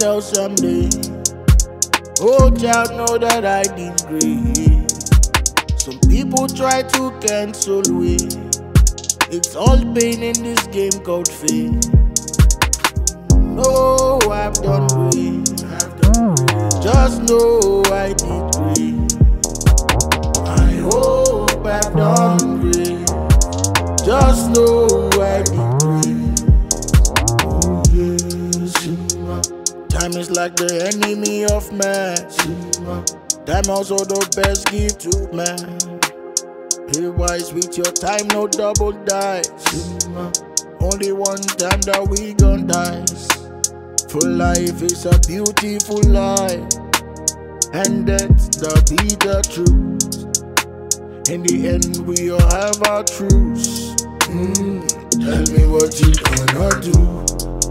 tell someday. Oh, child, know that I did great. Some people try to cancel me. It's all pain in this game called fate. No, I've done great. Just know I did great. I hope I've done great. Just know I did great. Oh yes. Time is like the enemy of man. Time also the best gift to man. Be wise with your time, no double dice. Only one time that we gon' dice. For life is a beautiful life, and that's the bitter truth. In the end we all have our truths. Tell me what you gonna do.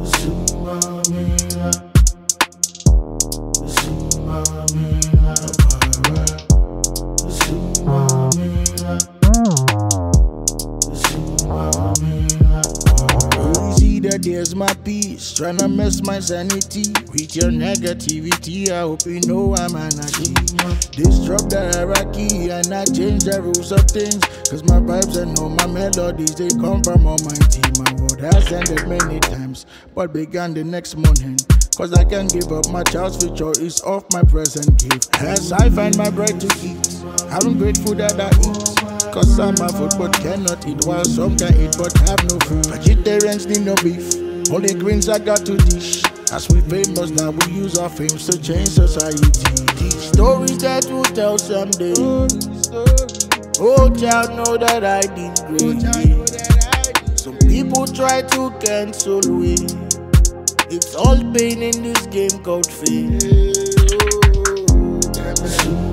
There's my peace, tryna mess my sanity with your negativity. I hope you know I'm anarchy. Disrupt the hierarchy and I change the rules of things. Cause my vibes and all my melodies, they come from Almighty. My word has ended many times, but began the next morning. Cause I can't give up, my child's future is off my present gift. As I find my bread to eat, I'm grateful that I eat. Cause I'm a food but cannot eat, while some can eat but have no food. Vegetarians need no beef, only greens I got to dish. As we famous now, we use our fame to change society. These stories that we'll tell someday. Oh, child, know that I did great. Some people try to cancel me. It's all pain in this game called fate.